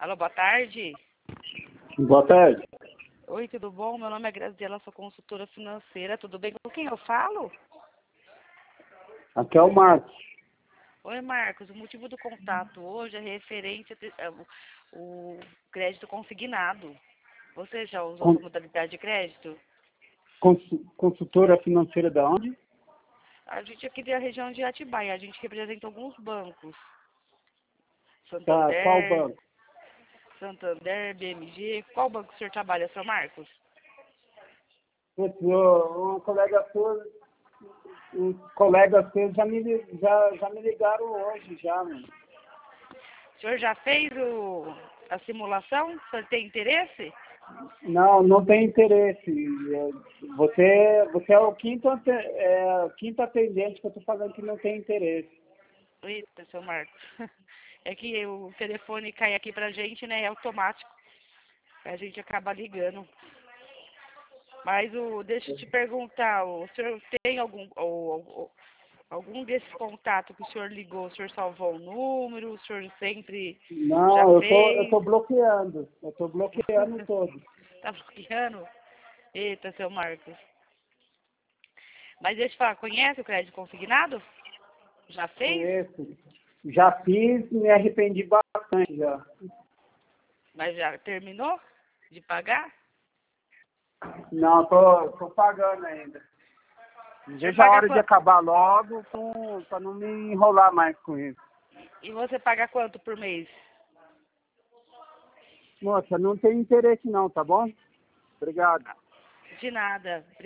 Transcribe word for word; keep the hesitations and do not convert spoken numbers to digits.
Alô, boa tarde. Boa tarde. Oi, tudo bom? Meu nome é Graziela, sou consultora financeira. Tudo bem? Com quem eu falo? Aqui é o Marcos. Oi, Marcos. O motivo do contato hoje é referente ao o crédito consignado. Você já usou essa Con- modalidade de crédito? cons- Consultora financeira da onde? A gente aqui da região de Atibaia, a gente representa alguns bancos. Tá, qual Santander, banco? Santander, B M G. Qual banco o senhor trabalha, seu Marcos? Putz, ô, um colega seu, um colega seu já me, li- já, já me ligaram hoje, já, mano. O senhor já fez o, a simulação? O senhor tem interesse? Não, não tem interesse. É, Você, você é o quinto, ante- é, o quinto atendente que eu tô falando que não tem interesse. Eita, seu Marcos. É que o telefone cai aqui pra gente, né? É automático. A gente acaba ligando. Mas o, deixa eu te perguntar, o senhor tem algum, ou, ou- algum desses contatos que o senhor ligou, o senhor salvou o número, o senhor sempre já Não, eu tô, eu fez? tô bloqueando. Eu tô bloqueando todos. Tá bloqueando? Eita, seu Marcos. Mas deixa eu te falar, conhece o crédito consignado? Já fez? Conheço. Já fiz, me arrependi bastante já. Mas já terminou de pagar? Não, tô, tô pagando ainda. O senhor Veja a paga hora de quanto? acabar logo para não me enrolar mais com isso. E você paga quanto por mês? Moça, não tem interesse não, tá bom? Obrigado. De nada.